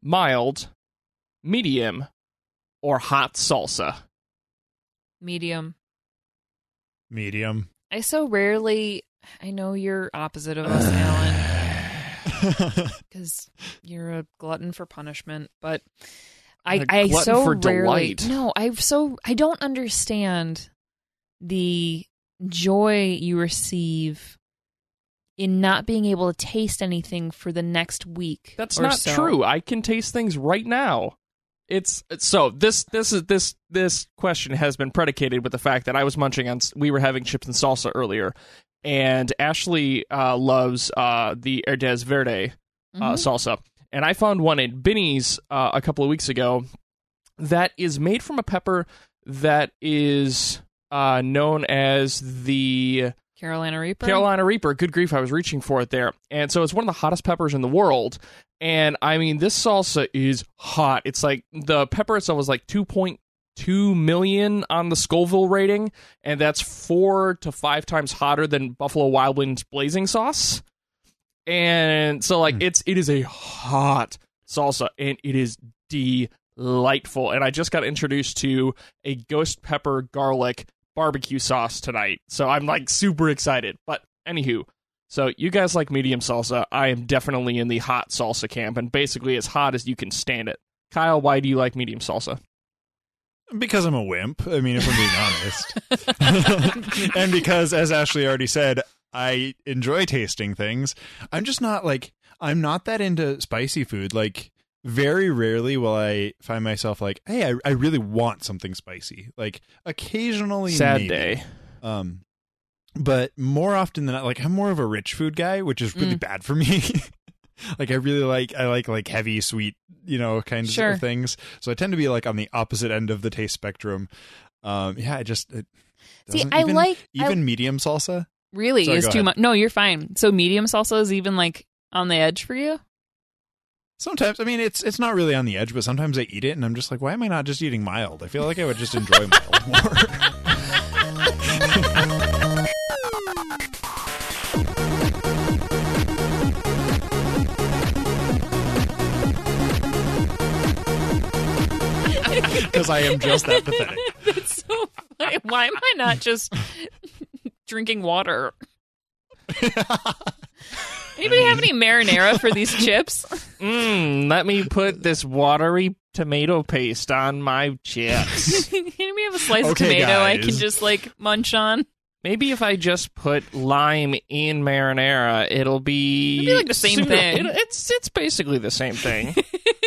mild, medium, or hot salsa? Medium. Medium. I so rarely... I know you're opposite of us, Alan, because you're a glutton for punishment, but I so for rarely... delight. No, I don't understand the joy you receive in not being able to taste anything for the next week. That's or not so. true. I can taste things right now. This question has been predicated with the fact that I was munching on. We were having chips and salsa earlier, and Ashley loves the Herdez Verde salsa, and I found one at Binny's a couple of weeks ago that is made from a pepper that is known as the Carolina Reaper? Carolina Reaper. Good grief, I was reaching for it there. And so it's one of the hottest peppers in the world. And I mean, this salsa is hot. It's like the pepper itself was like 2.2 million on the Scoville rating, and that's 4 to 5 times hotter than Buffalo Wild Wings blazing sauce. And so like it is a hot salsa, and it is delightful. And I just got introduced to a ghost pepper garlic barbecue sauce tonight, so I'm like super excited. But anywho, so you guys like medium salsa. I am definitely in the hot salsa camp, and basically as hot as you can stand it. Kyle, why do you like medium salsa? Because I'm a wimp. I mean, if I'm being honest. And because, as Ashley already said, I enjoy tasting things. I'm just not like, I'm not that into spicy food. Like, very rarely will I find myself like, hey, I really want something spicy. Like, occasionally, Sad maybe. day. But more often than not, like, I'm more of a rich food guy, which is really bad for me. Like, I like heavy, sweet, kinds of things. So I tend to be like on the opposite end of the taste spectrum. Medium salsa. Really Sorry, is too much. No, you're fine. So medium salsa is even like on the edge for you? Sometimes, I mean, it's not really on the edge, but sometimes I eat it and I'm just like, why am I not just eating mild? I feel like I would just enjoy mild more. Because I am just that pathetic. That's so funny. Why am I not just drinking water? Anybody have any marinara for these chips? Let me put this watery tomato paste on my chips. Anybody have a slice of tomato guys. I can just like munch on? Maybe if I just put lime in marinara, it'll be like the same thing. It's basically the same thing.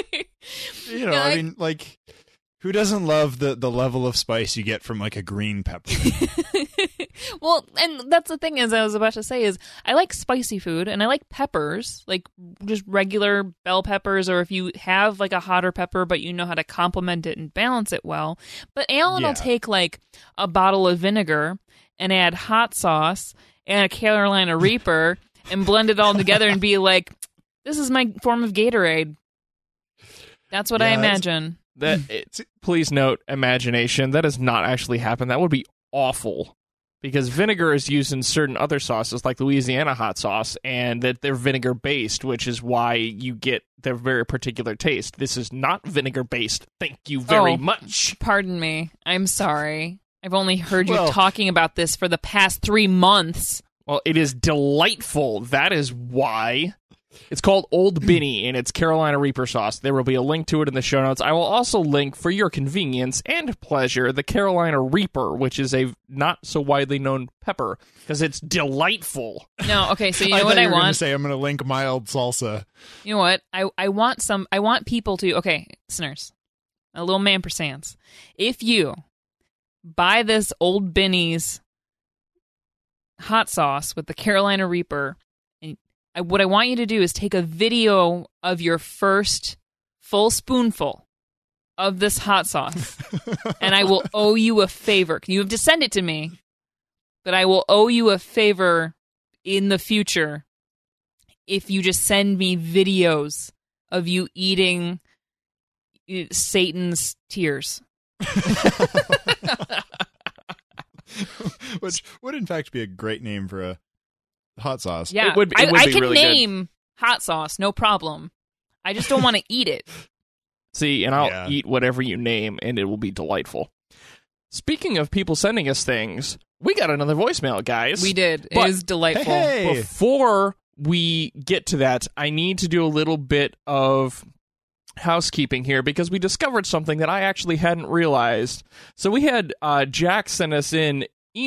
I mean, like, who doesn't love the level of spice you get from like a green pepper? Well, and that's the thing, as I was about to say, is I like spicy food and I like peppers, like just regular bell peppers, or if you have like a hotter pepper but you know how to complement it and balance it well. But Alan will take like a bottle of vinegar and add hot sauce and a Carolina Reaper and blend it all together and be like, this is my form of Gatorade. That's what I imagine. Please note, imagination. That does not actually happen. That would be awful. Because vinegar is used in certain other sauces, like Louisiana hot sauce, and that they're vinegar-based, which is why you get their very particular taste. This is not vinegar-based. Thank you very much. Pardon me. I'm sorry. I've only heard you talking about this for the past 3 months. Well, it is delightful. That is why. It's called Old Binny, and it's Carolina Reaper sauce. There will be a link to it in the show notes. I will also link, for your convenience and pleasure, the Carolina Reaper, which is a not so widely known pepper, because it's delightful. No, okay, so you know what I want? I'm going to link mild salsa. You know what? I want people to, okay, listeners, a little ampersands. If you buy this Old Binny's hot sauce with the Carolina Reaper, what I want you to do is take a video of your first full spoonful of this hot sauce, and I will owe you a favor. You have to send it to me, but I will owe you a favor in the future if you just send me videos of you eating Satan's tears. Which would, in fact, be a great name for a hot sauce. Yeah, it would be I can really name hot sauce, no problem. I just don't want to eat it. See, and I'll eat whatever you name, and it will be delightful. Speaking of people sending us things, we got another voicemail, guys. We did. But it is delightful. Hey. Before we get to that, I need to do a little bit of housekeeping here because we discovered something that I actually hadn't realized. So we had Jack send us in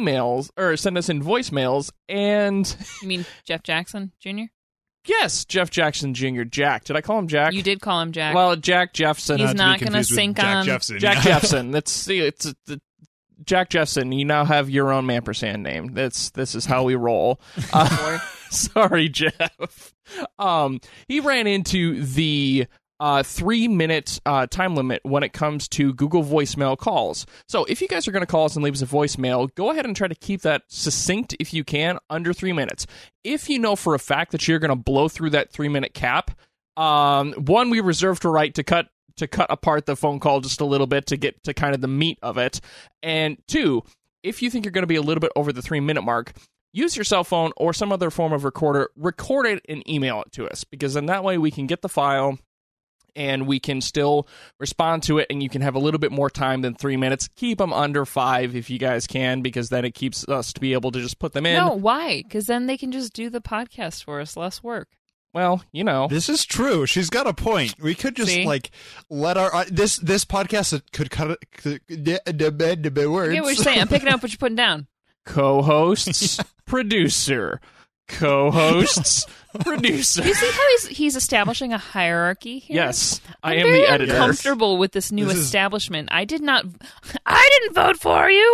voicemails, and You mean Jeff Jackson Jr.? yes, Jeff Jackson Jr. Jack. Did I call him Jack? You did call him Jack. Well, Jack Jeffson. He's not going gonna sync on- Jack Jeffson. It's Jack Jeffson. You now have your own ampersand name. This is how we roll. Sorry, Jeff. He ran into the 3-minute time limit when it comes to Google voicemail calls. So if you guys are going to call us and leave us a voicemail, go ahead and try to keep that succinct if you can, under 3 minutes. If you know for a fact that you're going to blow through that 3-minute cap, one, we reserve the right to cut apart the phone call just a little bit to get to kind of the meat of it. And two, if you think you're going to be a little bit over the 3-minute mark, use your cell phone or some other form of recorder, record it and email it to us, because then that way we can get the file and we can still respond to it, and you can have a little bit more time than 3 minutes. Keep them under 5 if you guys can, because then it keeps us to be able to just put them in. No, why? Because then they can just do the podcast for us, less work. Well, you know. This is true. She's got a point. We could just let our this podcast could cut the words. I get what you're saying. I'm picking up what you're putting down. Co-hosts, producer. Co-hosts, producer. You see how he's establishing a hierarchy here? Yes, I I'm am very the editor. Uncomfortable with this new establishment. I didn't vote for you.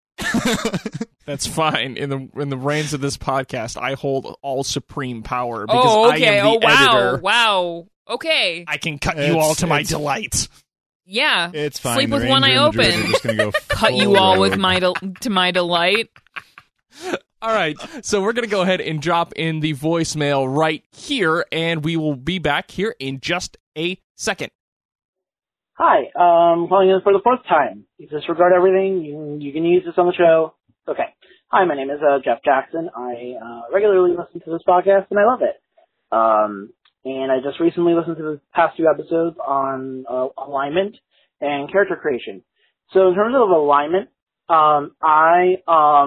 That's fine. In the reins of this podcast, I hold all supreme power because I am the editor. Wow. Okay. I can cut you all to my delight. Yeah. It's fine. Sleep The with one Ranger eye and the Druid open. are just gonna go Cut full you all with road. to my delight. All right, so we're going to go ahead and drop in the voicemail right here, and we will be back here in just a second. Hi, calling in for the 4th time. You disregard everything. You can use this on the show. Okay. Hi, my name is Jeff Jackson. I regularly listen to this podcast, and I love it. And I just recently listened to the past 2 episodes on alignment and character creation. So in terms of alignment, I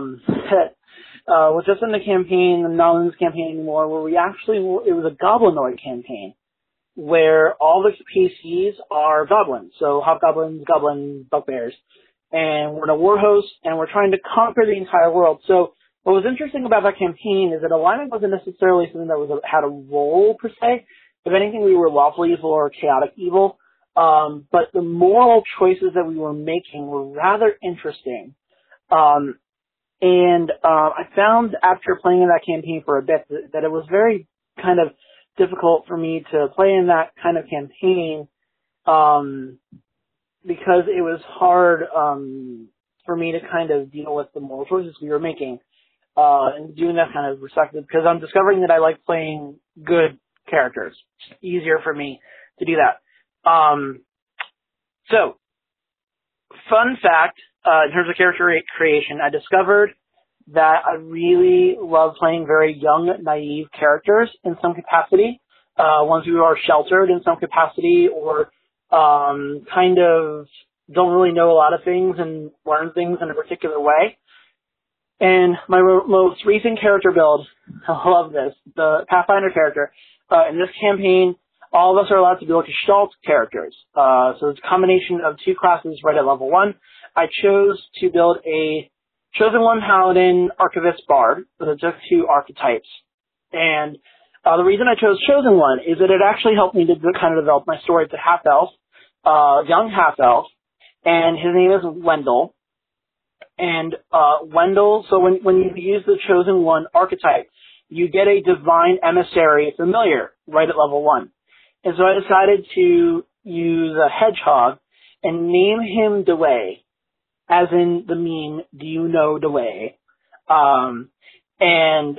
was just in the campaign, not in this campaign anymore, where it was a goblinoid campaign, where all the PCs are goblins. So hobgoblins, goblins, bugbears. And we're in a war host, and we're trying to conquer the entire world. So what was interesting about that campaign is that alignment wasn't necessarily something that had a role, per se. If anything, we were lawful evil or chaotic evil. But the moral choices that we were making were rather interesting. And I found after playing in that campaign for a bit that it was very kind of difficult for me to play in that kind of campaign because it was hard for me to kind of deal with the moral choices we were making and doing that kind of perspective, because I'm discovering that I like playing good characters. It's easier for me to do that. So, fun fact, in terms of character creation, I discovered that I really love playing very young, naive characters in some capacity, ones who are sheltered in some capacity or kind of don't really know a lot of things and learn things in a particular way. And my most recent character build, I love this, the Pathfinder character, in this campaign, all of us are allowed to build Gestalt characters. So it's a combination of 2 classes right at level 1. I chose to build a Chosen One Paladin Archivist Bard with just 2 archetypes. And the reason I chose Chosen One is that it actually helped me to kind of develop my story. It's a half-elf, young half-elf, and his name is Wendell. And Wendell, so when you use the Chosen One archetype, you get a Divine Emissary familiar right at level 1. And so I decided to use a hedgehog and name him Dewey, as in the meme, do you know Dewey? And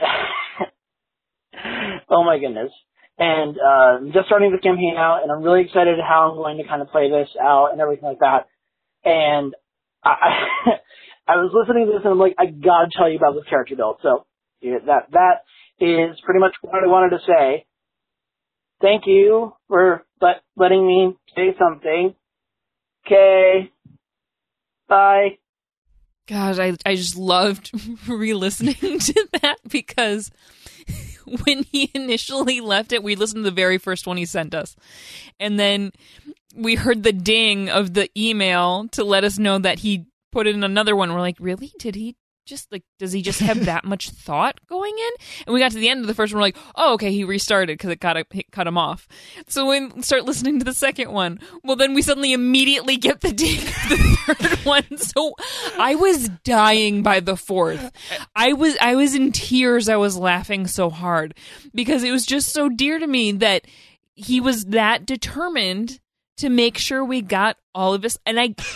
oh my goodness. And just starting the campaign out, and I'm really excited how I'm going to kind of play this out and everything like that. And I was listening to this and I'm like, I gotta tell you about this character build. So yeah, that is pretty much what I wanted to say. thank you for letting me say something. Okay. Bye. Gosh, I just loved re-listening to that because when he initially left it, we listened to the very first one he sent us. And then we heard the ding of the email to let us know that he put in another one. We're like, really? Did he just, like, does he just have that much thought going in? And we got to the end of the first one, we're like, oh, okay, he restarted because it cut him off. So when we start listening to the second one, well, then we suddenly immediately get the ding of the third one. So I was dying by the fourth. I was in tears. I was laughing so hard because it was just so dear to me that he was that determined to make sure we got all of this. And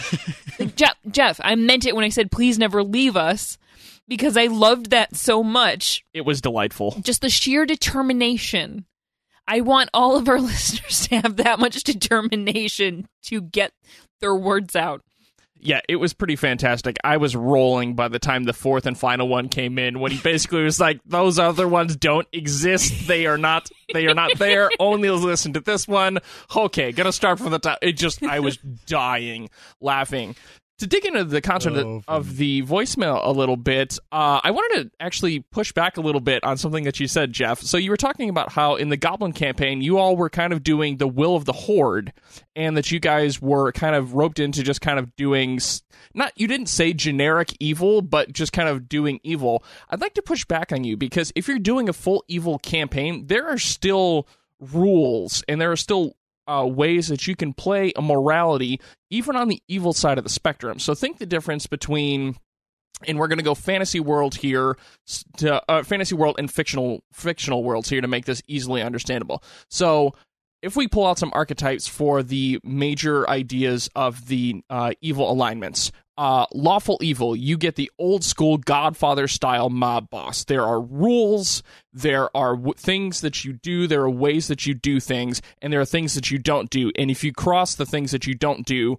Jeff, I meant it when I said, please never leave us, because I loved that so much. It was delightful. Just the sheer determination. I want all of our listeners to have that much determination to get their words out. Yeah, it was pretty fantastic. I was rolling by the time the fourth and final one came in, when he basically was like, those other ones don't exist. They are not there. Only listen to this one. Okay, gonna start from the top. I was dying laughing. To dig into the content of the voicemail a little bit, I wanted to actually push back a little bit on something that you said, Jeff. So you were talking about how in the Goblin campaign, you all were kind of doing the will of the Horde, and that you guys were kind of roped into just kind of doing, you didn't say generic evil, but just kind of doing evil. I'd like to push back on you, because if you're doing a full evil campaign, there are still rules, and there are still ways that you can play a morality even on the evil side of the spectrum. So think the difference between, and we're going to go fantasy world here, to fantasy world and fictional worlds here to make this easily understandable. So if we pull out some archetypes for the major ideas of the evil alignments, lawful evil, you get the old school Godfather style mob boss. There are rules, there are things that you do, there are ways that you do things, and there are things that you don't do. And if you cross the things that you don't do,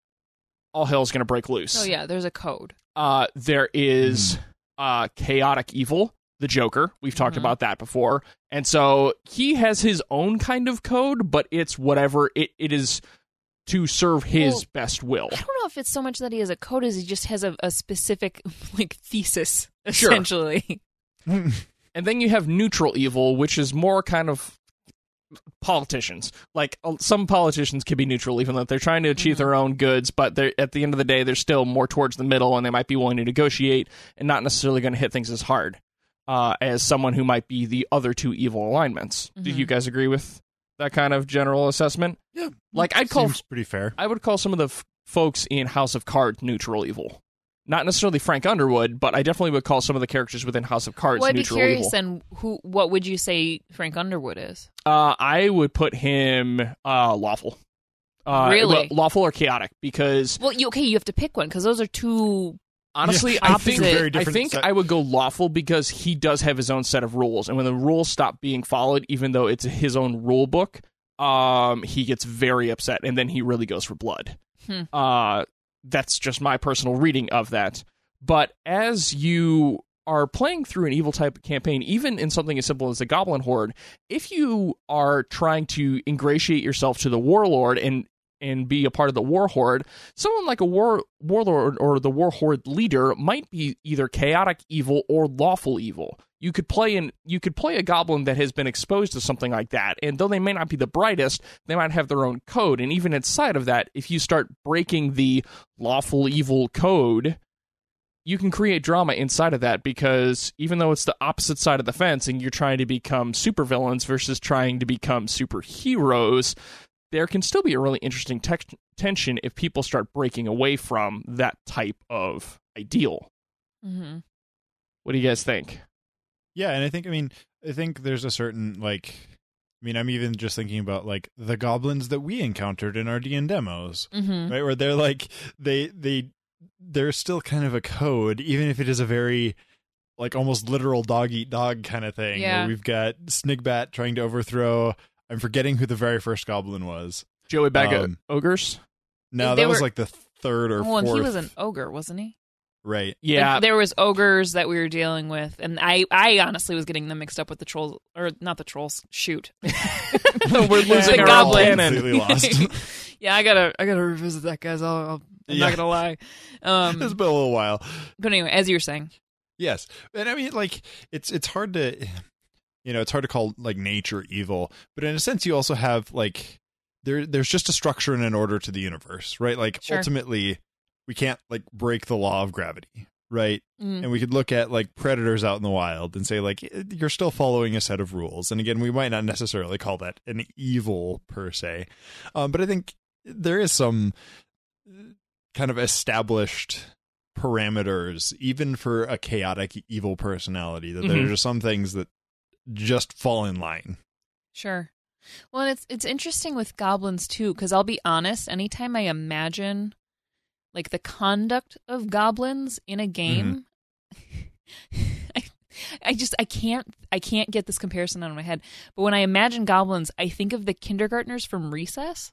all hell's going to break loose. Oh yeah, there's a code. There is chaotic evil, the Joker. We've talked about that before. And so he has his own kind of code, but it's whatever it is to serve his best will. I don't know if it's so much that he has a code as he just has a specific thesis, essentially. Sure. And then you have neutral evil, which is more kind of politicians. Like, some politicians can be neutral, even though they're trying to achieve their own goods, but they're, at the end of the day, they're still more towards the middle, and they might be willing to negotiate and not necessarily going to hit things as hard as someone who might be the other two evil alignments. Do you guys agree with that kind of general assessment? Yeah. Like, Seems pretty fair. I would call some of the folks in House of Cards neutral evil. Not necessarily Frank Underwood, but I definitely would call some of the characters within House of Cards neutral evil. I'd be curious then, what would you say Frank Underwood is? I would put him lawful. Really? Lawful or chaotic, because... Well, you have to pick one, because those are two... Honestly, I think I would go lawful, because he does have his own set of rules, and when the rules stop being followed, even though it's his own rule book, he gets very upset, and then he really goes for blood. That's just my personal reading of that. But as you are playing through an evil type of campaign, even in something as simple as the Goblin Horde, if you are trying to ingratiate yourself to the Warlord and be a part of the War Horde, someone like a Warlord or the War Horde leader might be either chaotic evil or lawful evil. You could play a goblin that has been exposed to something like that, and though they may not be the brightest, they might have their own code, and even inside of that, if you start breaking the lawful evil code, you can create drama inside of that, because even though it's the opposite side of the fence and you're trying to become supervillains versus trying to become superheroes, there can still be a really interesting tension if people start breaking away from that type of ideal. What do you guys think? Yeah, and I think there's a certain, I'm even just thinking about, the goblins that we encountered in our D&D demos, right? Where they're, they're still kind of a code, even if it is a very, almost literal dog-eat-dog kind of thing, where we've got Snigbat trying to overthrow... I'm forgetting who the very first goblin was. Joey Bag of Ogres? No, that was, the third or fourth. Well, he was an ogre, wasn't he? Right. Yeah. Like, there was ogres that we were dealing with, and I honestly was getting them mixed up with the trolls, or not the trolls. Shoot, We're losing The our goblin. canon. Completely lost. Yeah, I gotta revisit that, guys. I'm Yeah. not gonna lie. It's been a little while. But anyway, as you were saying, Yes. And I mean, like, it's hard to, it's hard to call, like, nature evil. But in a sense, you also have, like, there's just a structure and an order to the universe, right? Like, Sure. ultimately, we can't, like, break the law of gravity, right? Mm. And we could look at, like, predators out in the wild and say, like, you're still following a set of rules. And again, we might not necessarily call that an evil per se. But I think there is some kind of established parameters, even for a chaotic evil personality, that there are just some things that just fall in line. Sure. Well, and it's interesting with goblins too, because I'll be honest, anytime I imagine like the conduct of goblins in a game, I can't get this comparison out of my head. But when I imagine goblins, I think of the kindergartners from Recess.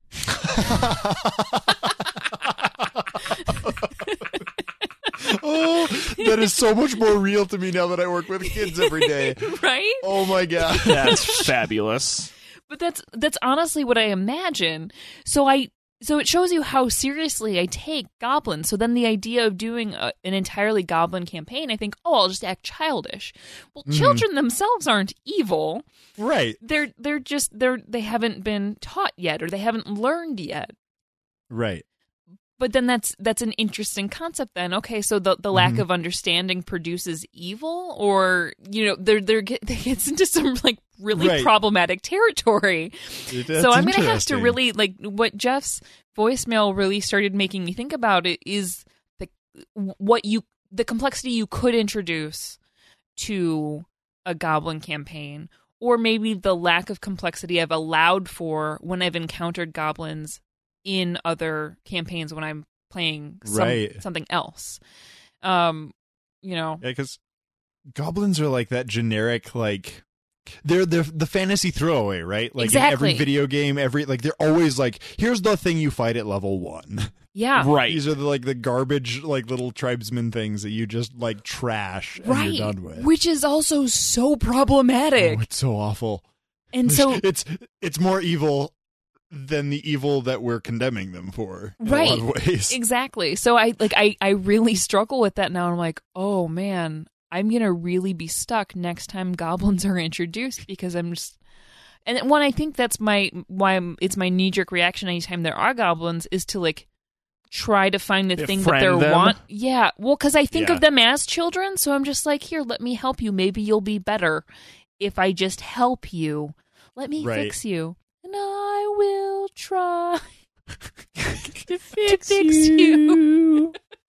Oh, that is so much more real to me now that I work with kids every day. Right? Oh my god. That's fabulous. But that's honestly what I imagine. So it shows you how seriously I take goblins. So then the idea of doing an entirely goblin campaign, I think, I'll just act childish. Well, children themselves aren't evil. Right. They haven't been taught yet, or they haven't learned yet. Right. But then that's an interesting concept then. Okay, so the lack of understanding produces evil, or they gets into some like really problematic territory. So I'm going to have to really, like, what Jeff's voicemail really started making me think about it is the complexity you could introduce to a goblin campaign, or maybe the lack of complexity I've allowed for when I've encountered goblins in other campaigns when I'm playing something else. Yeah, because goblins are like that generic, like, they're the fantasy throwaway, right? Like exactly. in every video game, they're always like, here's the thing you fight at level 1. Yeah. Right. These are the garbage, like, little tribesman things that you just, like, trash and you're done with. Which is also so problematic. Oh, it's so awful. And so it's more evil than the evil that we're condemning them for in a right. lot of ways. Exactly. So I really struggle with that now. I'm like, oh man, I'm gonna really be stuck next time goblins are introduced, because I'm just, and when I think that's it's my knee-jerk reaction anytime there are goblins is to like try to find the thing that they want. Yeah. Well, because I think of them as children, so I'm just like, here, let me help you. Maybe you'll be better if I just help you. Let me fix you. And I will try to fix you.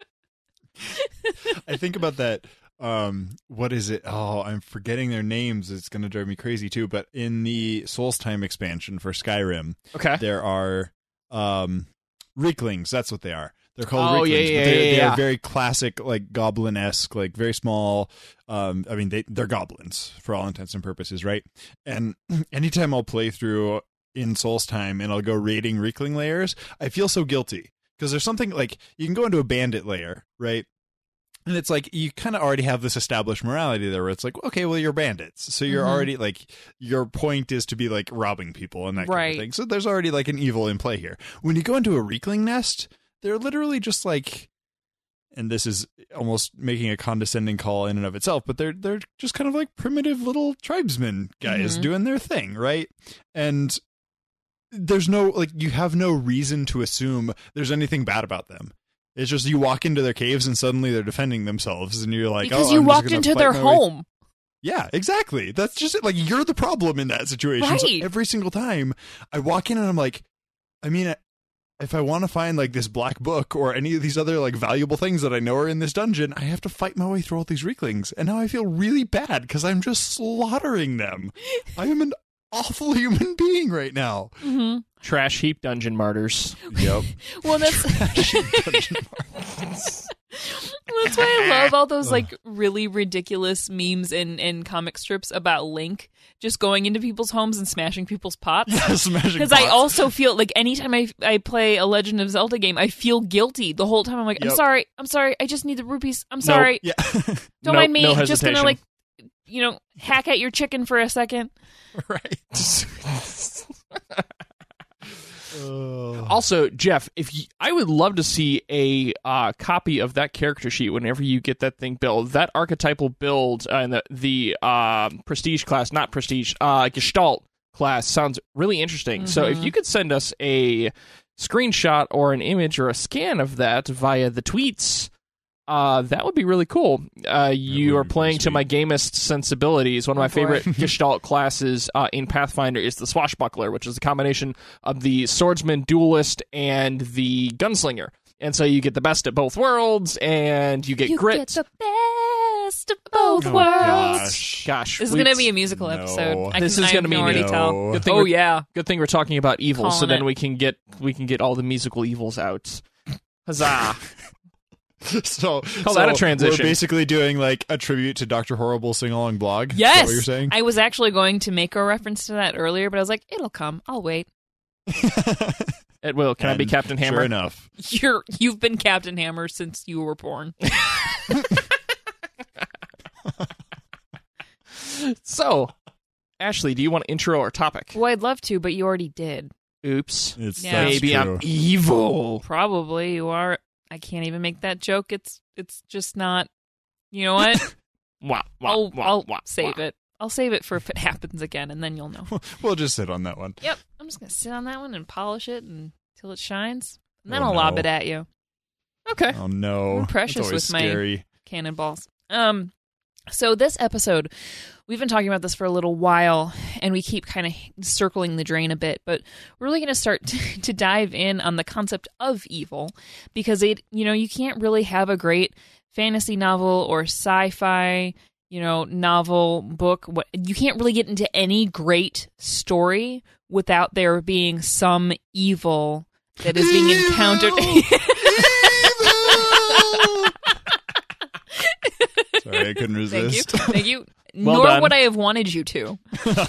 I think about that. What is it? Oh, I'm forgetting their names. It's going to drive me crazy too. But in the Soulstime expansion for Skyrim, there are Reeklings. That's what they are. They're called Reeklings. They are very classic, like, goblin-esque, like, very small. I mean, they're goblins for all intents and purposes, right? And anytime I'll play through in Soulstime and I'll go raiding Reekling layers, I feel so guilty, because there's something like, you can go into a bandit layer, right? And it's like, you kind of already have this established morality there where it's like, okay, well, you're bandits. So you're already, like, your point is to be, like, robbing people and that kind of thing. So there's already, like, an evil in play here. When you go into a Reekling nest, they're literally just like, and this is almost making a condescending call in and of itself, but they're just kind of like primitive little tribesmen guys doing their thing, right? And there's no, like, you have no reason to assume there's anything bad about them. It's just you walk into their caves and suddenly they're defending themselves, and you're like, because you walked into their home. Yeah, exactly. That's just it. Like, you're the problem in that situation. Right. So every single time I walk in and I'm like, I mean, if I want to find, like, this black book or any of these other, like, valuable things that I know are in this dungeon, I have to fight my way through all these Reeklings. And now I feel really bad because I'm just slaughtering them. I am an awful human being right now. Mm-hmm. Trash heap dungeon martyrs. Yep. Well, that's Trash heap dungeon martyrs. well, That's why I love all those like really ridiculous memes and comic strips about Link just going into people's homes and smashing people's pots. Because I also feel like anytime I play a Legend of Zelda game, I feel guilty the whole time. I'm like, I'm sorry, I just need the rupees. I'm sorry. Yeah. Don't mind me. No I'm just gonna hesitation. hack at your chicken for a second. Right. Also, Jeff, I would love to see a copy of that character sheet whenever you get that thing built. That archetypal build in the prestige class, not prestige, Gestalt class sounds really interesting. Mm-hmm. So if you could send us a screenshot or an image or a scan of that via the tweets, that would be really cool. You are playing to my gamist sensibilities. One of my favorite Gestalt classes in Pathfinder is the Swashbuckler, which is a combination of the swordsman, duelist, and the gunslinger. And so you get the best of both worlds, and you get grit. Get the best of both worlds. Gosh, This is going to be a musical episode. This is going to be already me. tell. Good thing Good thing we're talking about evil, so Calling then it. we can get all the musical evils out. Huzzah! So Call that a transition. We're basically doing like a tribute to Dr. Horrible sing-along blog. Yes. Is that what you're saying? I was actually going to make a reference to that earlier, but I was like, it'll come. I'll wait. It will. Can I be And Captain Hammer? Sure enough. You've been Captain Hammer since you were born. So, Ashley, do you want to intro our topic? Well, I'd love to, but you already did. Oops. That's Maybe true. I'm evil. Probably you are. I can't even make that joke. It's just not. You know what? I'll save it. I'll save it for if it happens again, and then you'll know. We'll just sit on that one. Yep. I'm just gonna sit on that one and polish it until it shines, and then Oh, I'll lob no. it at you. Okay. Oh no. I'm precious That's always with my- scary. Cannonballs. So this episode, we've been talking about this for a little while, and we keep kind of circling the drain a bit, but we're really going to start to dive in on the concept of evil, because you can't really have a great fantasy novel or sci-fi, novel book. You can't really get into any great story without there being some evil that is being encountered. Sorry, I couldn't resist. Thank you. Well Nor done. would I have wanted you to.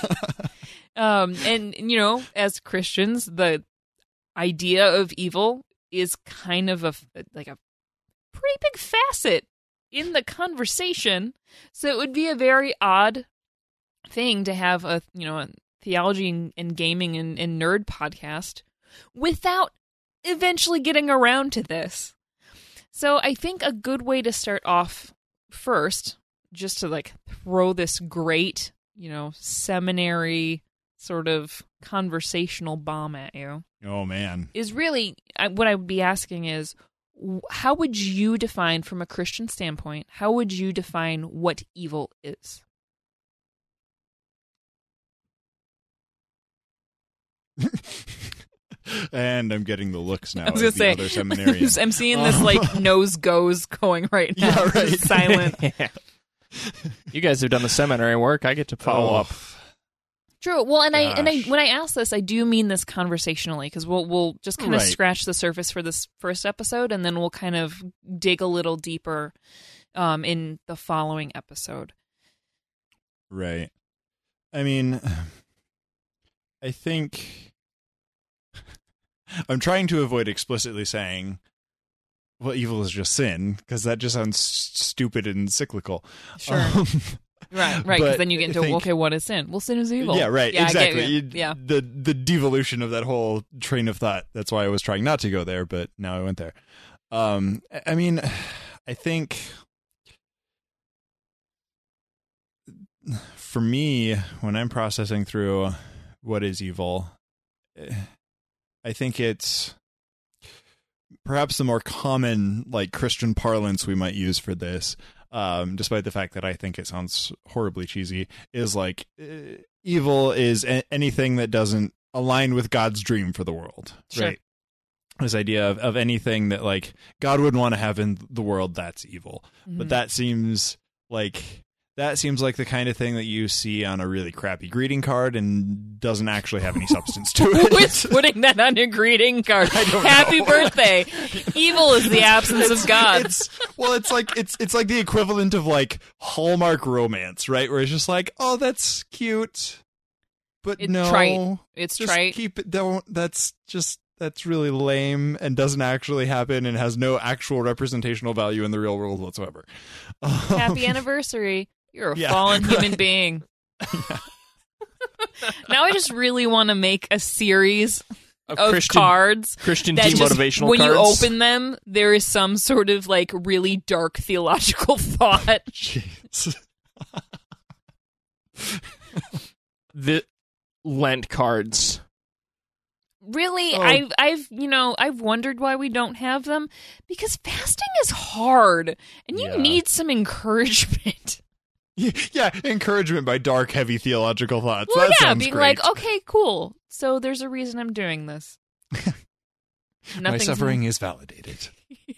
And as Christians, the idea of evil is kind of a pretty big facet in the conversation. So it would be a very odd thing to have a theology and gaming and nerd podcast without eventually getting around to this. So I think a good way to start off first, just to throw this great, seminary sort of conversational bomb at you, Oh man. is really what I would be asking is, how would you define, from a Christian standpoint, how would you define what evil is? And I'm getting the looks now. I was going to as say, the other seminarian. I'm seeing this nose goes going right now. Yeah, right. Just silent. You guys have done the seminary work. I get to follow up. True. Well, and I Gosh. when I ask this, I do mean this conversationally, because we'll just kind of Right. scratch the surface for this first episode, and then we'll kind of dig a little deeper in the following episode. Right. I mean, I think I'm trying to avoid explicitly saying, well, evil is just sin, because that just sounds stupid and cyclical. Sure. Right. Because but then you get into, I think- okay, what is sin? Well, sin is evil. Yeah, right. Yeah, I get exactly. you. Yeah. The devolution of that whole train of thought. That's why I was trying not to go there, but now I went there. I mean, I think for me, when I'm processing through what is evil, I think it's perhaps the more common Christian parlance we might use for this, despite the fact that I think it sounds horribly cheesy, is evil is anything that doesn't align with God's dream for the world. Sure. Right. This idea of anything that God wouldn't want to have in the world, that's evil. Mhm. But that seems like that seems like the kind of thing that you see on a really crappy greeting card and doesn't actually have any substance to it. Who is putting that on your greeting card? Happy birthday. Evil is the absence of God. It's like the equivalent of like Hallmark romance, right? Where it's just like, oh, that's cute, but It's no, trite. It's just trite. keep it. Don't. That's really lame and doesn't actually happen and has no actual representational value in the real world whatsoever. Happy anniversary. You're a Yeah, fallen right. human being. Now I just really want to make a series of cards. Christian that just, demotivational when cards. you open them, there is some sort of like really dark theological thought. Jeez. The Lent cards. Really, Oh. I've wondered why we don't have them, because fasting is hard and you Yeah. need some encouragement. Yeah, encouragement by dark, heavy theological thoughts. Well, that yeah, sounds being great. like, okay, cool. So there's a reason I'm doing this. My suffering is validated.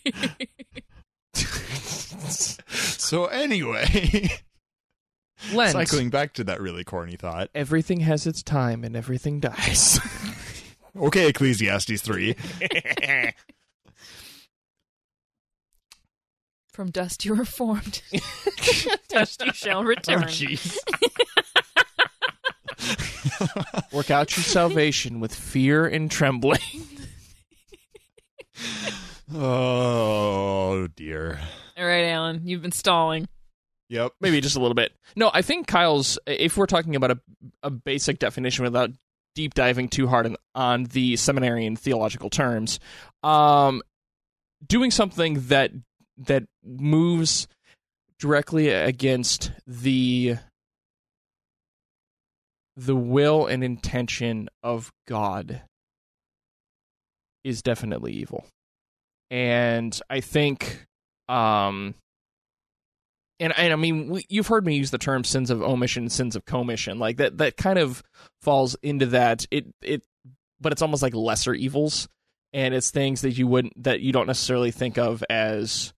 So anyway, Lent. cycling back to that really corny thought. Everything has its time and everything dies. Okay, Ecclesiastes 3. From dust you were formed. Dust you shall return. jeez. Work out your salvation with fear and trembling. Oh dear. All right, Alan, you've been stalling. Yep. Maybe just a little bit. No, I think Kyle's, if we're talking about a basic definition without deep diving too hard on the seminarian theological terms, doing something that moves directly against the will and intention of God is definitely evil. And I think, and I mean, you've heard me use the term sins of omission, sins of commission. Like that kind of falls into that. But it's almost like lesser evils, and it's things that you don't necessarily think of as,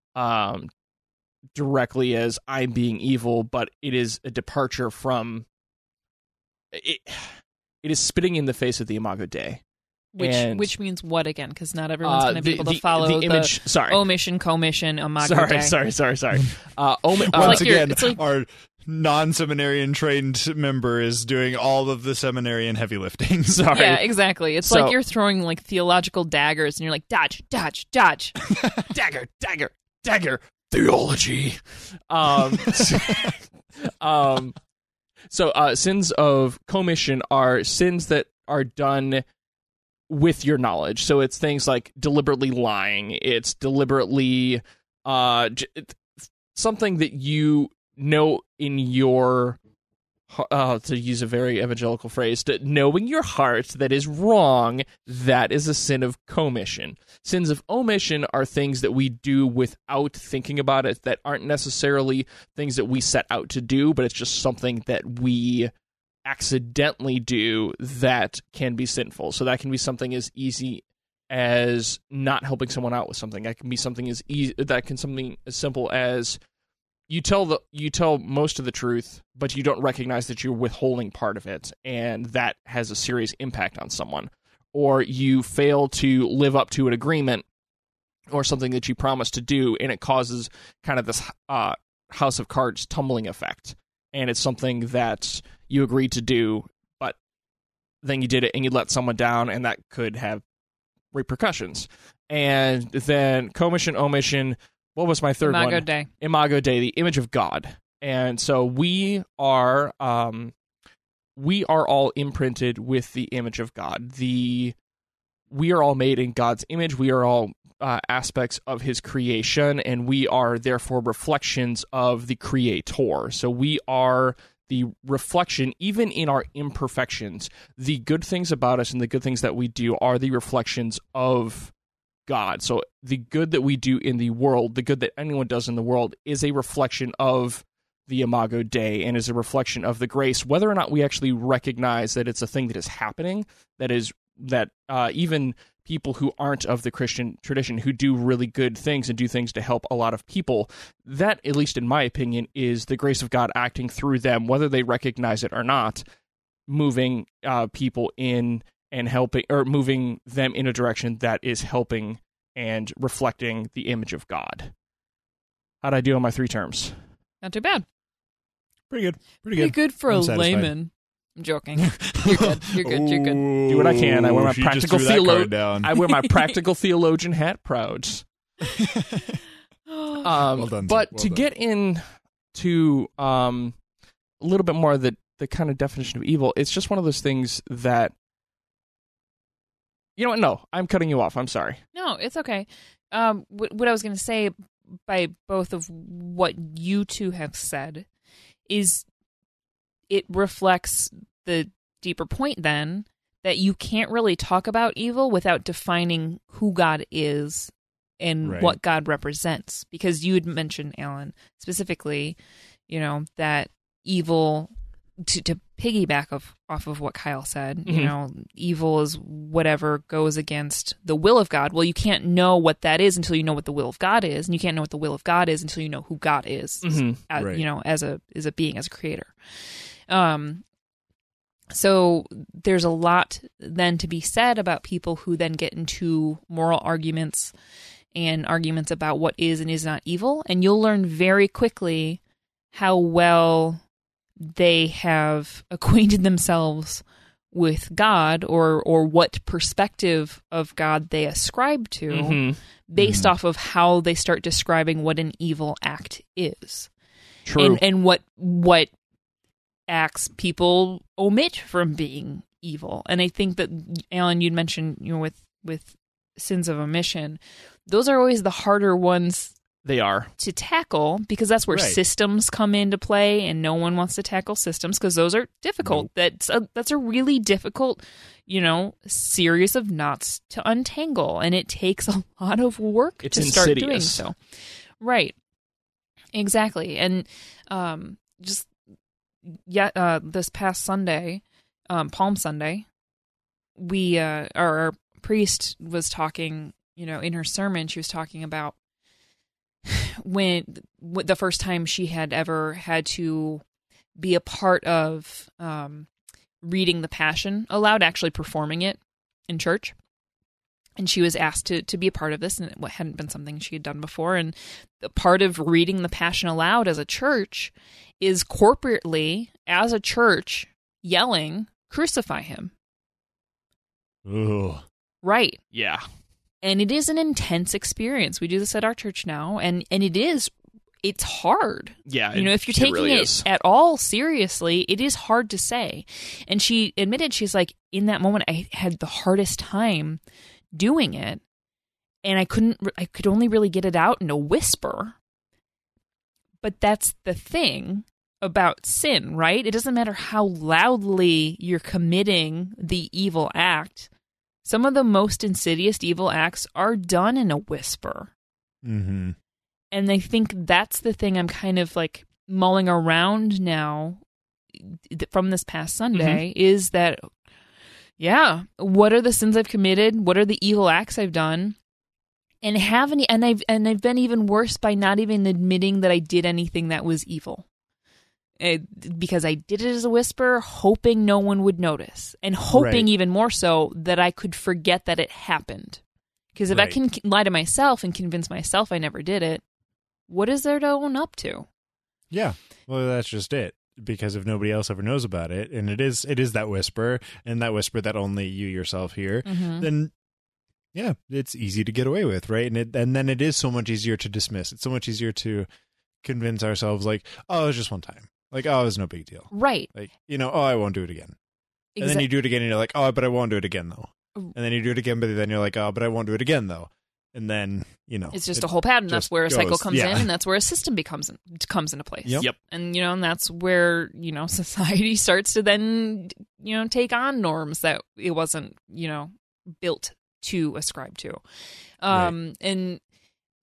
directly as I'm being evil, but it is a departure from it. It is spitting in the face of the Imago Dei. Which means what again? Because not everyone's going to be able to follow the image. Sorry, omission, commission, Imago Dei. Sorry. Once like again, it's like- our non-seminarian trained member is doing all of the seminarian heavy lifting. Sorry. Yeah, exactly. It's So- like you're throwing like theological daggers, and you're like dodge, dodge, dodge. dagger, theology. So sins of commission are sins that are done with your knowledge. So it's things like deliberately lying. It's deliberately something that you know in your, to use a very evangelical phrase, knowing your heart that is wrong. That is a sin of commission. Sins of omission are things that we do without thinking about it, that aren't necessarily things that we set out to do, but it's just something that we accidentally do that can be sinful. So that can be something as easy as not helping someone out with something. That can be something something as simple as you tell most of the truth, but you don't recognize that you're withholding part of it, and that has a serious impact on someone. Or you fail to live up to an agreement or something that you promised to do, and it causes kind of this house of cards tumbling effect. And it's something that you agreed to do, but then you did it and you let someone down, and that could have repercussions. And then commission, omission. What was my third one? Imago Dei. Imago Dei, the image of God. And so we are all imprinted with the image of God. We are all made in God's image. We are all aspects of his creation, and we are therefore reflections of the Creator. So we are the reflection, even in our imperfections. The good things about us and the good things that we do are the reflections of God. So the good that we do in the world, the good that anyone does in the world, is a reflection of the Imago Dei and is a reflection of the grace, whether or not we actually recognize that it's a thing that is happening, that even people who aren't of the Christian tradition who do really good things and do things to help a lot of people. That, at least in my opinion, is the grace of God acting through them, whether they recognize it or not, moving people in and helping, or moving them in a direction that is helping and reflecting the image of God. How'd I do on my 3 terms? Not too bad. Pretty good. Pretty good for I'm a satisfied. layman. I'm joking. You're good. You're good. You're good. Do what I can. I wear my She practical just threw that card down. I wear my practical theologian hat proud. Well done, But well to done. get into a little bit more of the kind of definition of evil, it's just one of those things that, you know what? No, I'm cutting you off. I'm sorry. No, it's okay. What I was going to say by both of what you two have said is it reflects the deeper point then that you can't really talk about evil without defining who God is and Right. what God represents. Because you had mentioned, Alan, specifically, that evil, to piggyback off of what Kyle said, evil is whatever goes against the will of God. Well, you can't know what that is until you know what the will of God is, and you can't know what the will of God is until you know who God is, as, Right. as a being, as a creator. So there's a lot then to be said about people who then get into moral arguments and arguments about what is and is not evil, and you'll learn very quickly how well they have acquainted themselves with God or what perspective of God they ascribe to based off of how they start describing what an evil act is. True. And what acts people omit from being evil. And I think that, Alan, you'd mentioned, with sins of omission, those are always the harder ones They are. to tackle, because that's where Right. systems come into play, and no one wants to tackle systems because those are difficult. That's a really difficult, series of knots to untangle, and it takes a lot of work It's to start doing insidious. so. Right. Exactly. And this past Sunday, Palm Sunday, our priest was talking, in her sermon, she was talking about when the first time she had ever had to be a part of reading the Passion aloud, actually performing it in church. And she was asked to be a part of this, and it hadn't been something she had done before. And the part of reading the Passion aloud as a church is corporately, as a church, yelling, "Crucify him." Ugh. Right. Yeah. And it is an intense experience. We do this at our church now, and it's hard. Yeah. If you're taking really it is. at all seriously, it is hard to say. And she admitted, she's like, in that moment, I had the hardest time doing it, and I could only really get it out in a whisper. But that's the thing about sin, right? It doesn't matter how loudly you're committing the evil act. Some of the most insidious evil acts are done in a whisper. Mm-hmm. And I think that's the thing I'm kind of like mulling around now from this past Sunday is that, what are the sins I've committed? What are the evil acts I've done? And I've been even worse by not even admitting that I did anything that was evil. Because I did it as a whisper, hoping no one would notice, and hoping Right. even more so that I could forget that it happened. Because if I Right. can lie to myself and convince myself I never did it, what is there to own up to? Yeah. Well, that's just it. Because if nobody else ever knows about it, and it is that whisper, and that whisper that only you yourself hear, then it's easy to get away with, right? And then it is so much easier to dismiss. It's so much easier to convince ourselves, like, oh, it was just one time. Like, oh, it was no big deal. Right. Like, oh, I won't do it again. And then you do it again, and you're like, oh, but I won't do it again, though. And then you do it again, but then you're like, oh, but I won't do it again, though. And then, it's just a whole pattern. That's just where a cycle goes. comes Yeah. in, and that's where a system comes into place. Yep. And, and that's where, society starts to then, take on norms that it wasn't, built to ascribe to. Right. And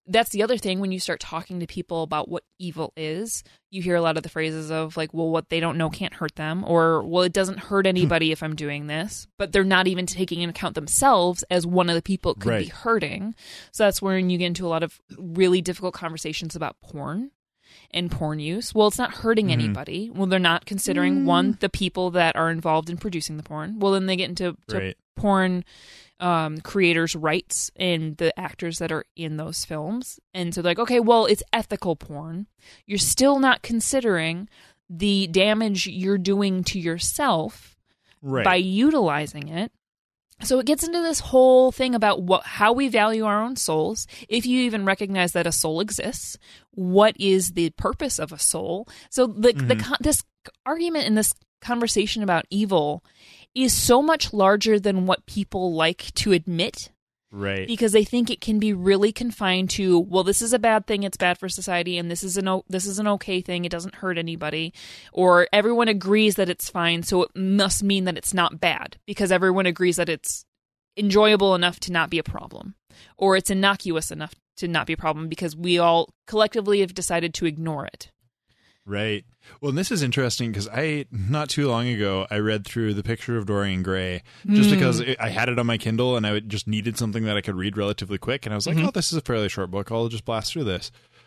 that's the other thing when you start talking to people about what evil is, you hear a lot of the phrases of like, well, what they don't know can't hurt them, or, well, it doesn't hurt anybody if I'm doing this, but they're not even taking into account themselves as one of the people it could be hurting. So that's when you get into a lot of really difficult conversations about porn and porn use. Well, it's not hurting anybody. Well, they're not considering, one, the people that are involved in producing the porn. Well, then they get into porn creators' rights and the actors that are in those films. And so they're like, okay, well, it's ethical porn. You're still not considering the damage you're doing to yourself by utilizing it. So it gets into this whole thing about how we value our own souls. If you even recognize that a soul exists, what is the purpose of a soul? So this argument and this conversation about evil is so much larger than what people like to admit. Right. Because they think it can be really confined to, well, this is a bad thing, it's bad for society, and this is an okay thing, it doesn't hurt anybody. Or everyone agrees that it's fine, so it must mean that it's not bad, because everyone agrees that it's enjoyable enough to not be a problem. Or it's innocuous enough to not be a problem, because we all collectively have decided to ignore it. Right. Well, and this is interesting because not too long ago, I read through The Picture of Dorian Gray just because I had it on my Kindle and I just needed something that I could read relatively quick. And I was like, oh, this is a fairly short book. I'll just blast through this.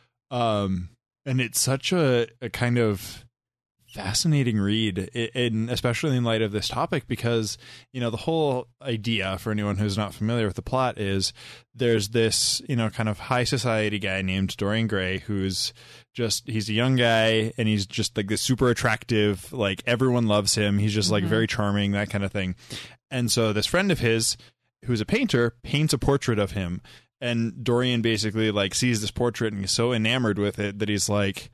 And it's such a kind of fascinating read, and especially in light of this topic, because, you know, the whole idea, for anyone who's not familiar with the plot, is there's this, you know, kind of high society guy named Dorian Gray who's he's a young guy and he's just like this super attractive, like everyone loves him. He's just like very charming, that kind of thing. And so this friend of his, who's a painter, paints a portrait of him. And Dorian basically like sees this portrait and he's so enamored with it that he's like,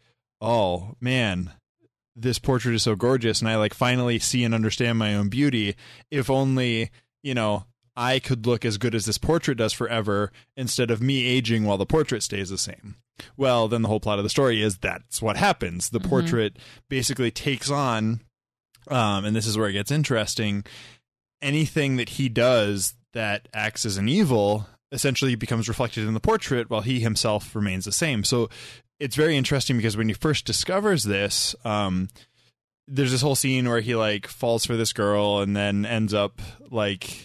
oh man, this portrait is so gorgeous. And I like finally see and understand my own beauty. If only, you know, I could look as good as this portrait does forever instead of me aging while the portrait stays the same. Well, then the whole plot of the story is that's what happens. The portrait basically takes on, and this is where it gets interesting, anything that he does that acts as an evil essentially becomes reflected in the portrait while he himself remains the same. So it's very interesting because when he first discovers this, there's this whole scene where he like falls for this girl and then ends up like,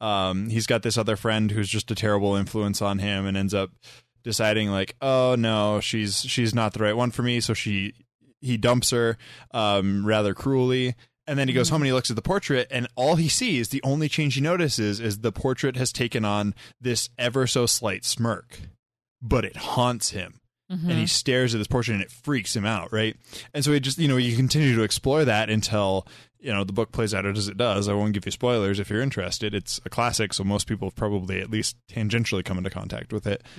he's got this other friend who's just a terrible influence on him and ends up deciding like, oh no, she's not the right one for me. So he dumps her, rather cruelly. And then he goes home and he looks at the portrait and all he sees, the only change he notices is the portrait has taken on this ever so slight smirk, but it haunts him. And he stares at this portrait and it freaks him out, right? And so he just, you know, you continue to explore that until, you know, the book plays out as it does. I won't give you spoilers if you're interested. It's a classic, so most people have probably at least tangentially come into contact with it.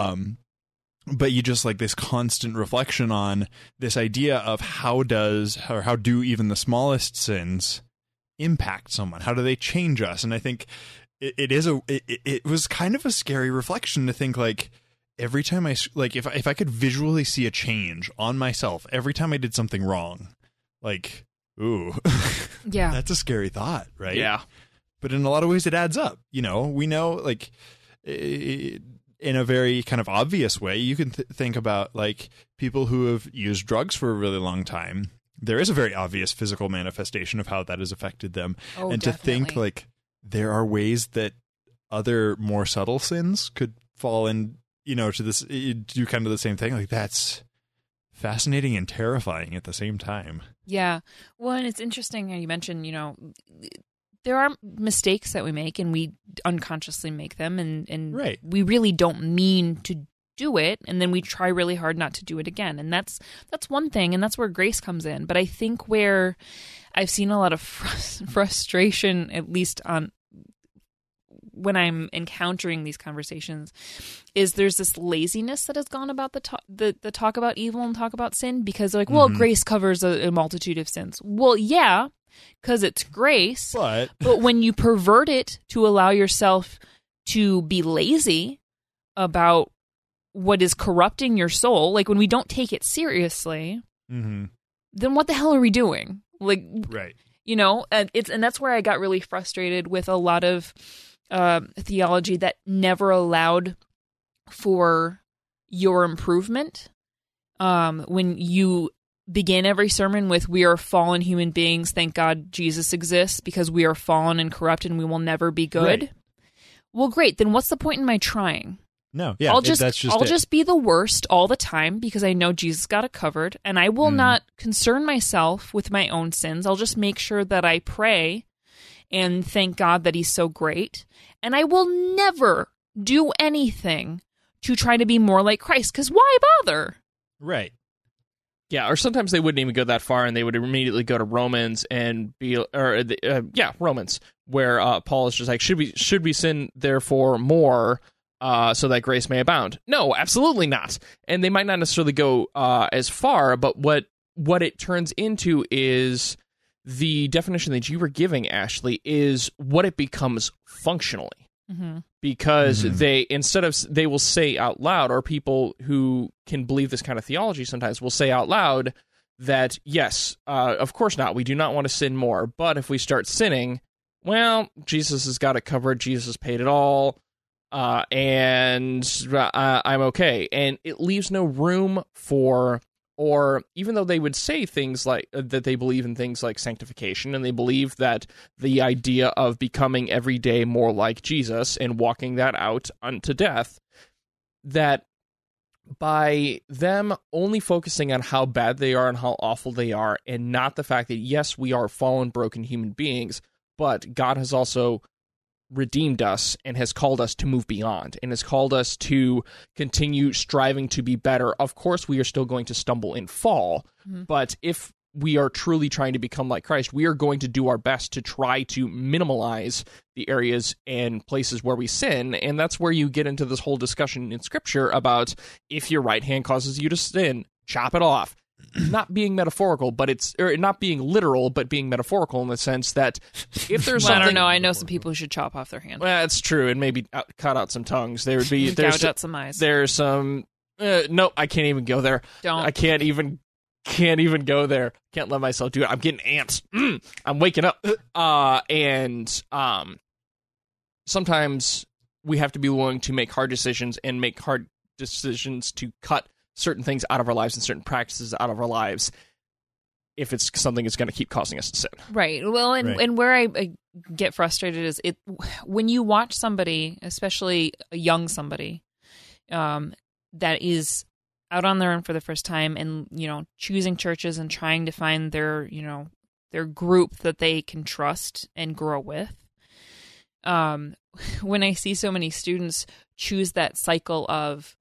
But you just like this constant reflection on this idea of how do even the smallest sins impact someone? How do they change us? And I think it was kind of a scary reflection to think like, every time if I could visually see a change on myself every time I did something wrong, like, ooh, yeah, that's a scary thought, right? Yeah. But in a lot of ways it adds up. You know, we know like in a very kind of obvious way, you can think about like people who have used drugs for a really long time. There is a very obvious physical manifestation of how that has affected them. Oh, and definitely. To think like there are ways that other more subtle sins could fall in, you know, to this, do kind of the same thing. Like that's fascinating and terrifying at the same time. Yeah. Well, and it's interesting how you mentioned, you know, there are mistakes that we make and we unconsciously make them and right. We really don't mean to do it. And then we try really hard not to do it again. And that's one thing. And that's where grace comes in. But I think where I've seen a lot of frustration, at least on when I'm encountering these conversations, is there's this laziness that has gone about the talk about evil and talk about sin, because they're like, well, grace covers a multitude of sins. Well, yeah, because it's grace. But when you pervert it to allow yourself to be lazy about what is corrupting your soul, like when we don't take it seriously, then what the hell are we doing? Like, right. You know, and that's where I got really frustrated with a lot of theology that never allowed for your improvement. When you begin every sermon with, we are fallen human beings, thank God Jesus exists, because we are fallen and corrupt and we will never be good. Right. Well, great. Then what's the point in my trying? No, yeah, I'll that's just it. just be the worst all the time because I know Jesus got it covered, and I will not concern myself with my own sins. I'll just make sure that I pray and thank God that he's so great, and I will never do anything to try to be more like Christ, because why bother? Right. Yeah, or sometimes they wouldn't even go that far, and they would immediately go to Romans and Romans, where Paul is just like, should we sin therefore more, so that grace may abound? No, absolutely not. And they might not necessarily go as far, but what it turns into is the definition that you were giving, Ashley, is what it becomes functionally. Mm-hmm. Because they will say out loud, or people who can believe this kind of theology sometimes will say out loud that, yes, of course not, we do not want to sin more, but if we start sinning, well, Jesus has got it covered, Jesus paid it all, and I'm okay. And it leaves no room for, or even though they would say things like that, they believe in things like sanctification, and they believe that the idea of becoming every day more like Jesus and walking that out unto death, that by them only focusing on how bad they are and how awful they are, and not the fact that, yes, we are fallen, broken human beings, but God has also redeemed us and has called us to move beyond and has called us to continue striving to be better. Of course, we are still going to stumble and fall, but if we are truly trying to become like Christ, we are going to do our best to try to minimize the areas and places where we sin. And that's where you get into this whole discussion in Scripture about, if your right hand causes you to sin, chop it off. Not being metaphorical, but not being literal, but being metaphorical in the sense that if there's something, I don't know. I know some people who should chop off their hand. Well, that's true, and maybe cut out some tongues. There would be gouge out some eyes. There's some. No, I can't even go there. Don't. I can't even go there. Can't let myself do it. I'm getting ants. I'm waking up. And sometimes we have to be willing to make hard decisions and make hard decisions to cut certain things out of our lives and certain practices out of our lives if it's something that's going to keep causing us to sin. Right. Well, and where I get frustrated is when you watch somebody, especially a young somebody, that is out on their own for the first time and, choosing churches and trying to find their group that they can trust and grow with. When I see so many students choose that cycle of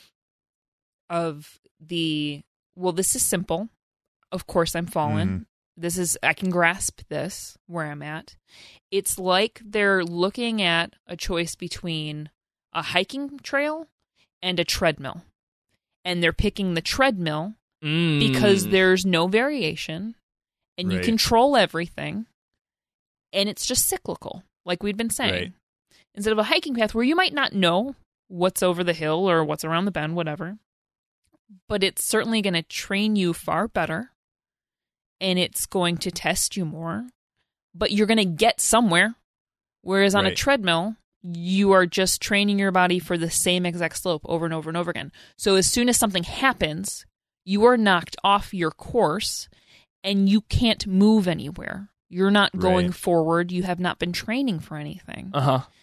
this is simple. Of course I'm fallen. I can grasp this where I'm at. It's like they're looking at a choice between a hiking trail and a treadmill. And they're picking the treadmill because there's no variation and you control everything. And it's just cyclical, like we'd been saying. Right. Instead of a hiking path where you might not know what's over the hill or what's around the bend, whatever. But it's certainly going to train you far better, and it's going to test you more, but you're going to get somewhere. Whereas on a treadmill, you are just training your body for the same exact slope over and over and over again. So as soon as something happens, you are knocked off your course, and you can't move anywhere. You're not going forward. You have not been training for anything.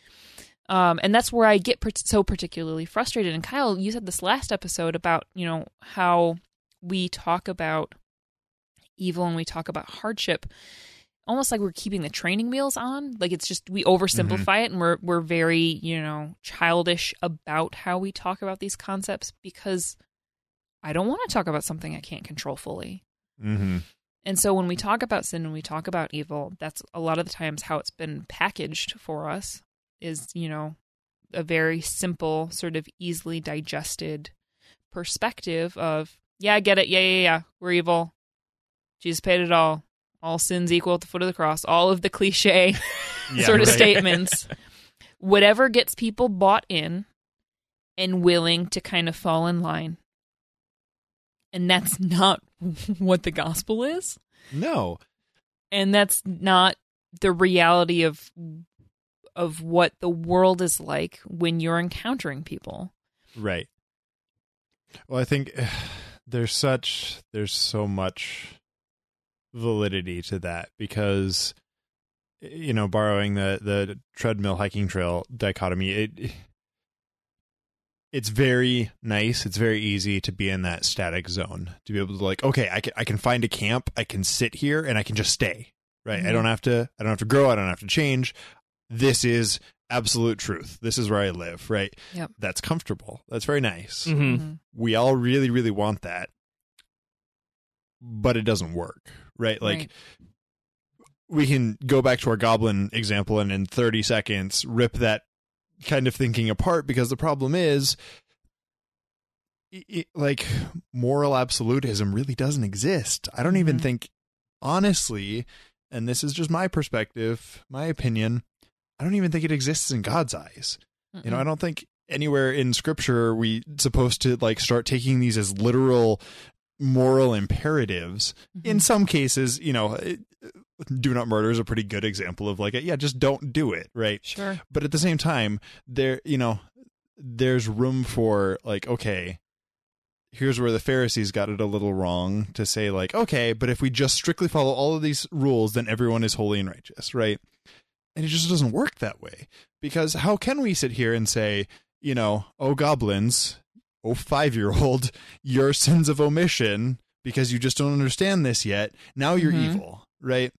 And that's where I get so particularly frustrated. And Kyle, you said this last episode about, how we talk about evil and we talk about hardship, almost like we're keeping the training wheels on. Like it's just, we oversimplify it, and we're very, childish about how we talk about these concepts, because I don't want to talk about something I can't control fully. And so when we talk about sin and we talk about evil, that's a lot of the times how it's been packaged for us. Is, a very simple, sort of easily digested perspective of, yeah, I get it. Yeah. We're evil. Jesus paid it all. All sins equal at the foot of the cross. All of the cliche sort of statements. Whatever gets people bought in and willing to kind of fall in line. And that's not what the gospel is. No. And that's not the reality of what the world is like when you're encountering people. Right. Well, I think there's so much validity to that because, borrowing the treadmill hiking trail dichotomy, it's very nice. It's very easy to be in that static zone, to be able to like, okay, I can find a camp, I can sit here and I can just stay, right? Mm-hmm. I don't have to grow. I don't have to change. This is absolute truth. This is where I live, right? Yep. That's comfortable. That's very nice. Mm-hmm. We all really, really want that, but it doesn't work, right? Like, Right. we can go back to our goblin example and in 30 seconds rip that kind of thinking apart, because the problem is, like, moral absolutism really doesn't exist. I don't even Mhm. think, honestly, and this is just my perspective, my opinion, I don't even think it exists in God's eyes. Mm-mm. I don't think anywhere in scripture are we supposed to like start taking these as literal moral imperatives. In some cases, do not murder is a pretty good example of like, just don't do it, right? Sure. But at the same time, there's room for like, okay, here's where the Pharisees got it a little wrong, to say like, okay, but if we just strictly follow all of these rules, then everyone is holy and righteous, right? And it just doesn't work that way, because how can we sit here and say, oh, goblins, oh, 5-year-old, your sins of omission, because you just don't understand this yet, now you're Mhm. evil, right?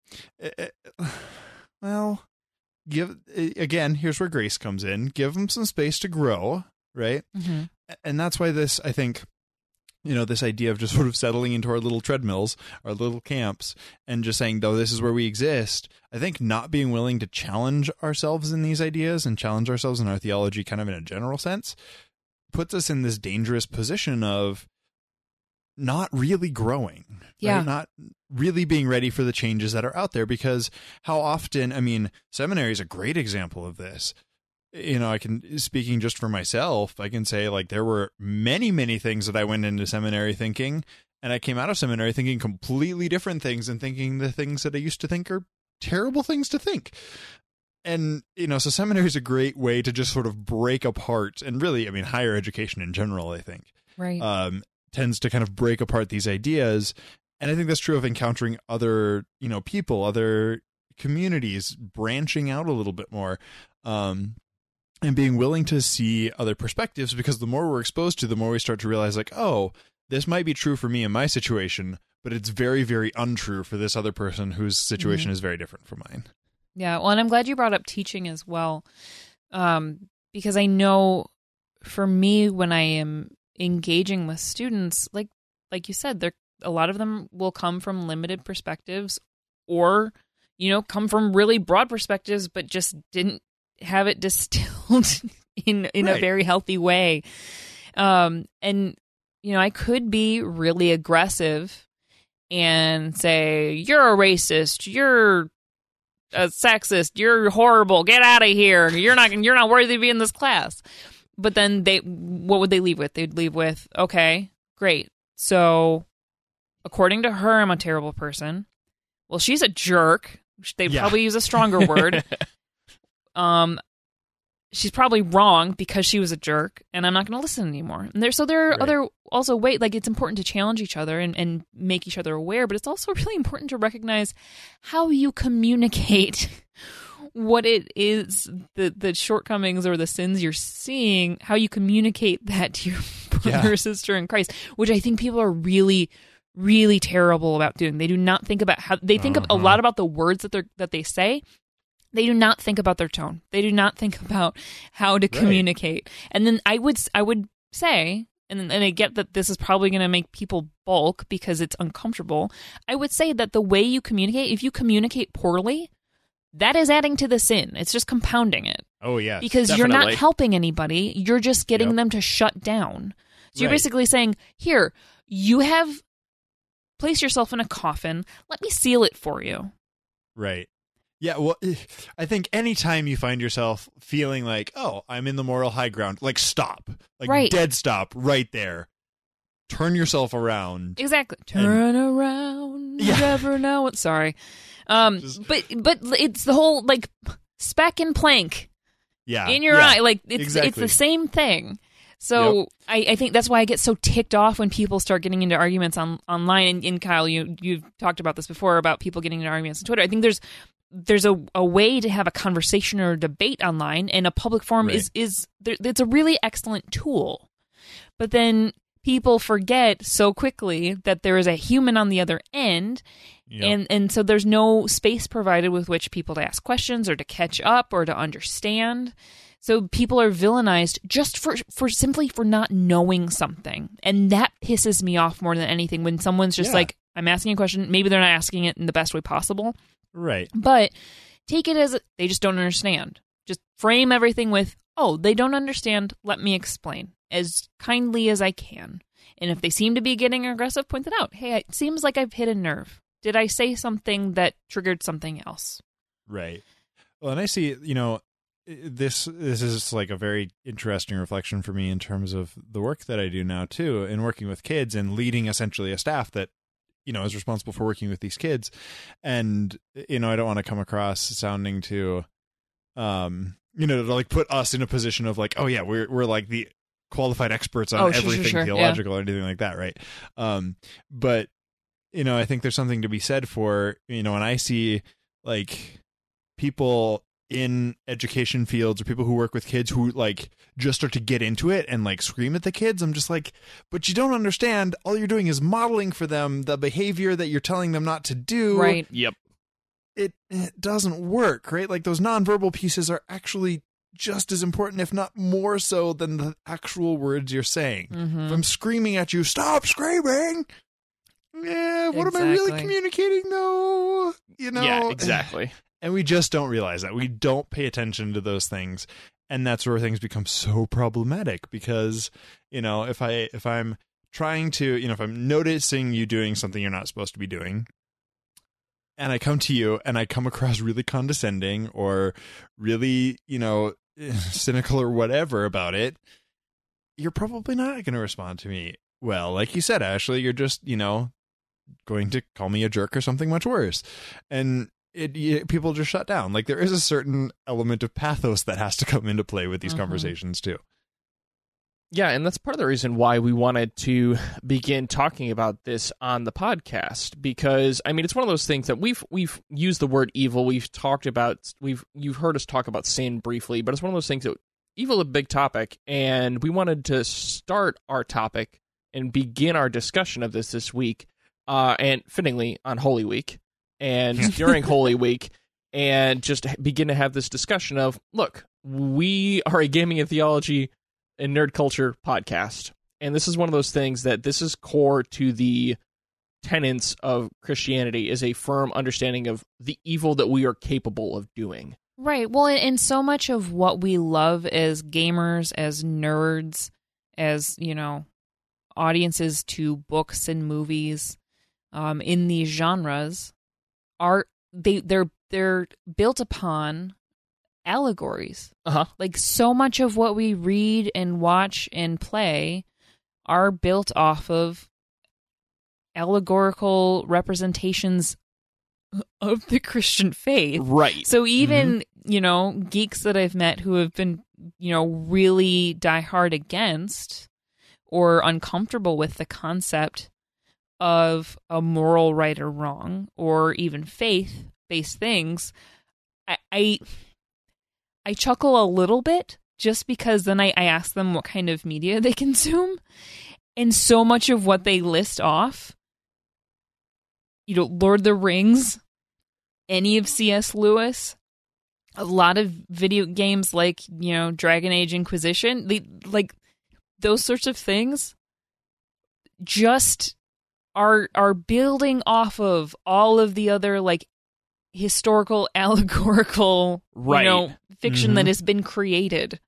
Well, here's where grace comes in. Give them some space to grow, right? Mm-hmm. And that's why this, I think, this idea of just sort of settling into our little treadmills, our little camps, and just saying, though, this is where we exist. I think not being willing to challenge ourselves in these ideas and challenge ourselves in our theology kind of in a general sense puts us in this dangerous position of not really growing, Yeah. right? Not really being ready for the changes that are out there, because how often, seminary is a great example of this. Speaking just for myself, I can say like there were many, many things that I went into seminary thinking, and I came out of seminary thinking completely different things and thinking the things that I used to think are terrible things to think. And, so seminary is a great way to just sort of break apart, and really, higher education in general, I think, Right. tends to kind of break apart these ideas. And I think that's true of encountering other, people, other communities, branching out a little bit more, and being willing to see other perspectives, because the more we're exposed to, the more we start to realize like, oh, this might be true for me in my situation, but it's very, very untrue for this other person whose situation is very different from mine. Yeah, well, and I'm glad you brought up teaching as well, because I know for me, when I am engaging with students, like you said, a lot of them will come from limited perspectives, or come from really broad perspectives, but just didn't have it distilled in a Right. very healthy way. And I could be really aggressive and say, "You're a racist. You're a sexist. You're horrible. Get out of here. You're not worthy to be in this class." But then what would they leave with? They'd leave with, "Okay, great. So according to her, I'm a terrible person. Well, she's a jerk." They'd Yeah. probably use a stronger word. She's probably wrong because she was a jerk, and I'm not going to listen anymore. And there are Right. other also ways, like it's important to challenge each other and make each other aware, but it's also really important to recognize how you communicate what it is, the shortcomings or the sins you're seeing, how you communicate that to your brother or sister in Christ, which I think people are really, really terrible about doing. They do not think about how they think a lot about the words that they say. They do not think about their tone. They do not think about how to communicate. And then I would say, and I get that this is probably going to make people balk because it's uncomfortable. I would say that the way you communicate, if you communicate poorly, that is adding to the sin. It's just compounding it. Oh, yeah. Because you're definitely. not helping anybody. You're just getting Yep. them to shut down. So you're Right. basically saying, here, you have placed yourself in a coffin. Let me seal it for you. Right. Yeah, well, I think anytime you find yourself feeling like, oh, I'm in the moral high ground, like stop. Like Right. dead stop right there. Turn yourself around. Exactly. Turn around. Yeah. Never know it. Sorry. But it's the whole like speck and plank Yeah. in your yeah, eye. Like it's exactly. the same thing. So I think that's why I get so ticked off when people start getting into arguments online. And Kyle, you've talked about this before about people getting into arguments on Twitter. I think there's a way to have a conversation or a debate online, and a public forum is it's a really excellent tool. But then people forget so quickly that there is a human on the other end. Yep. And so there's no space provided with which people to ask questions or to catch up or to understand. So people are villainized just for simply for not knowing something. And that pisses me off more than anything when someone's just like, I'm asking a question. Maybe they're not asking it in the best way possible. Right. But take it as they just don't understand. Just frame everything with, oh, they don't understand. Let me explain as kindly as I can. And if they seem to be getting aggressive, point it out. Hey, it seems like I've hit a nerve. Did I say something that triggered something else? Right. Well, and I see, this is like a very interesting reflection for me in terms of the work that I do now too, in working with kids and leading essentially a staff that, is responsible for working with these kids. And, I don't want to come across sounding to, to like put us in a position of like, oh yeah, we're like the qualified experts on everything theological or anything like that. Right. But, I think there's something to be said for, when I see like people in education fields or people who work with kids who like just start to get into it and like scream at the kids, I'm just like, but you don't understand. All you're doing is modeling for them the behavior that you're telling them not to do. Right. Yep. It doesn't work, right? Like those nonverbal pieces are actually just as important, if not more so, than the actual words you're saying. Mm-hmm. If I'm screaming at you, stop screaming. Yeah, what am I really communicating though? Yeah, exactly. And we just don't realize that. We don't pay attention to those things. And that's where things become so problematic because, if I'm trying to, if I'm noticing you doing something you're not supposed to be doing, and I come to you and I come across really condescending or really, cynical or whatever about it, you're probably not going to respond to me well. Like you said, Ashley, you're just, going to call me a jerk or something much worse. And people just shut down. Like there is a certain element of pathos that has to come into play with these conversations too. Yeah, and that's part of the reason why we wanted to begin talking about this on the podcast, because it's one of those things that we've used the word evil. We've talked about you've heard us talk about sin briefly, but it's one of those things that evil is a big topic, and we wanted to start our topic and begin our discussion of this week, and fittingly on Holy Week. And during Holy Week, and just begin to have this discussion of, look, we are a gaming and theology and nerd culture podcast. And this is one of those things that this is core to the tenets of Christianity, is a firm understanding of the evil that we are capable of doing. Right. Well, and so much of what we love as gamers, as nerds, as, audiences to books and movies in these genres, they're built upon allegories. Like so much of what we read and watch and play are built off of allegorical representations of the Christian faith. Right. So even, geeks that I've met who have been, really diehard against or uncomfortable with the concept of a moral right or wrong, or even faith-based things, I chuckle a little bit just because then I ask them what kind of media they consume, and so much of what they list off, Lord of the Rings, any of C.S. Lewis, a lot of video games like, Dragon Age Inquisition, like those sorts of things just are building off of all of the other like historical allegorical fiction that has been created.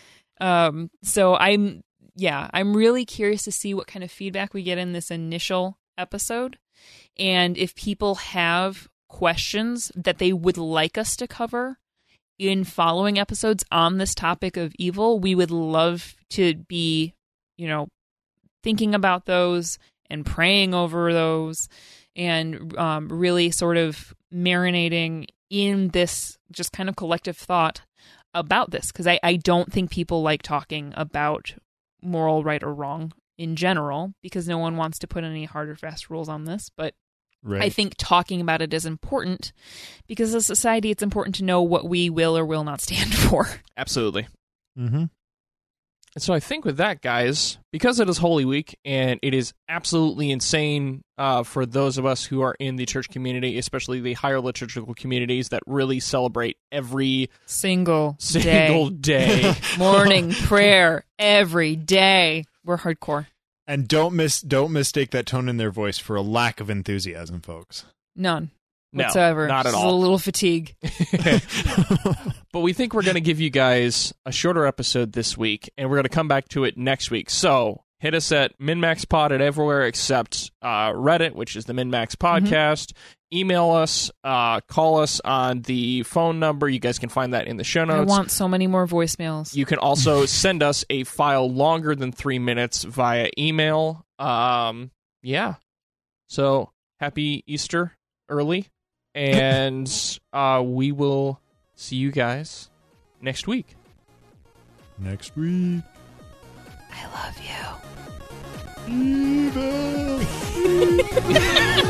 So I'm really curious to see what kind of feedback we get in this initial episode, and if people have questions that they would like us to cover in following episodes on this topic of evil, we would love to be thinking about those and praying over those, and really sort of marinating in this just kind of collective thought about this, because I don't think people like talking about moral right or wrong in general, because no one wants to put any hard or fast rules on this. But Right. I think talking about it is important because as a society, it's important to know what we will or will not stand for. Absolutely. Mm-hmm. And so I think with that, guys, because it is Holy Week and it is absolutely insane for those of us who are in the church community, especially the higher liturgical communities that really celebrate every Single day. morning prayer every day. We're hardcore. And don't mistake that tone in their voice for a lack of enthusiasm, folks. None No, whatsoever. not at Just all. a little fatigue. But we think we're going to give you guys a shorter episode this week, and we're going to come back to it next week. So hit us at MinMaxPod at everywhere except Reddit, which is the MinMax Podcast. Email us, call us on the phone number. You guys can find that in the show I notes. want so many more voicemails. You can also send us a file longer than 3 minutes via email. Yeah. So happy Easter early, and we will see you guys next week. Next week. I love you. Evil.